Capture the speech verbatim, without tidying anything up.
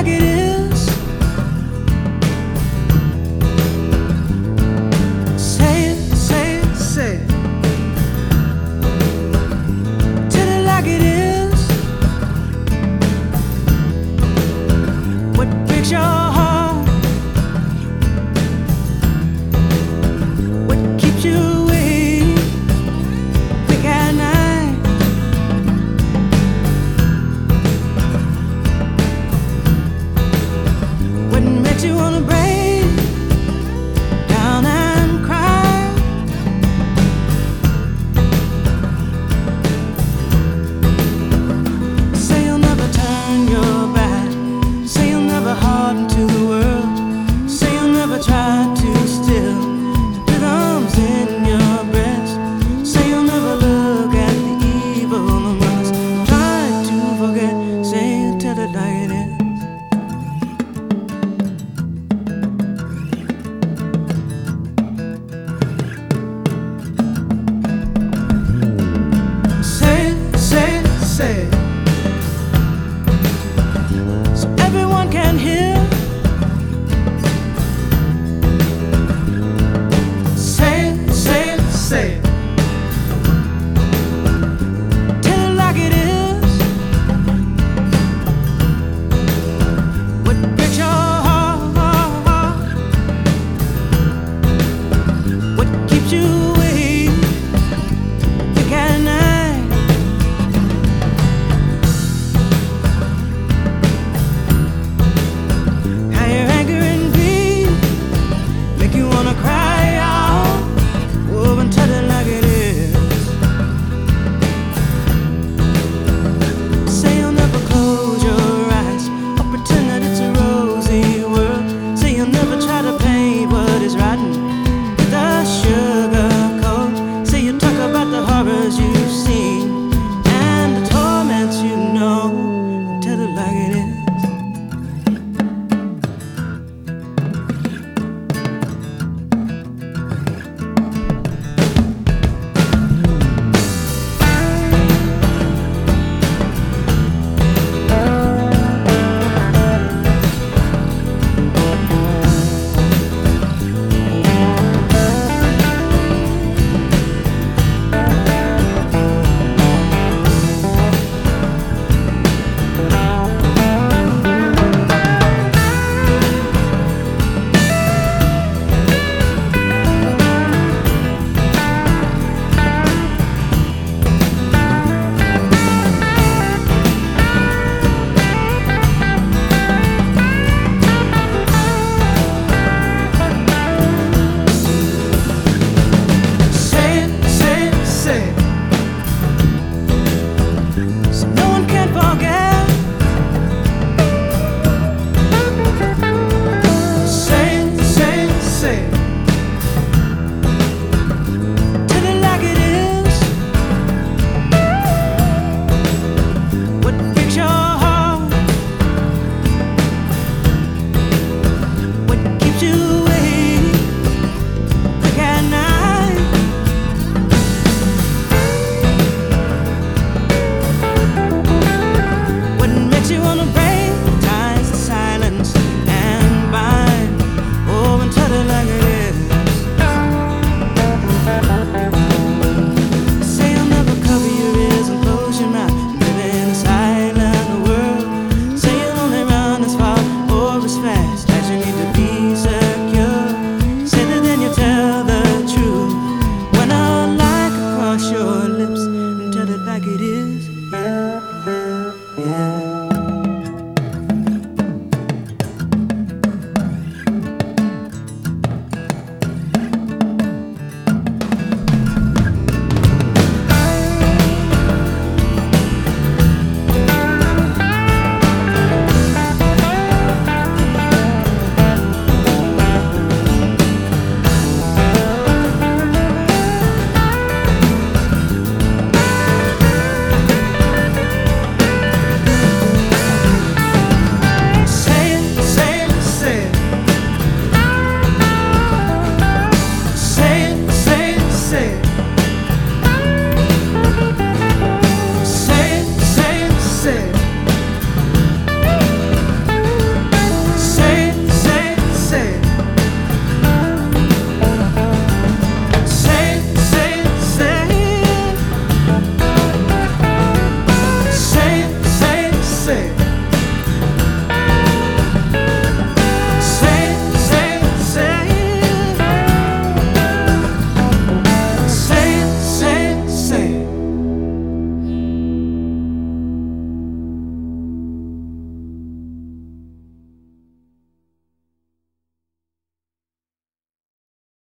like it is. Say it, say it, say it. Tell it like it is. What breaks your heart? What keeps you awake awake at night? What makes you wanna break down and cry? Say you'll never turn your back. Say you'll never harden to the world. Say you'll never try to still the rhythms in your breast. Say you'll never look at the evil among us. Try to forget. Say you'll tell it like it is. Say it, say it, say it.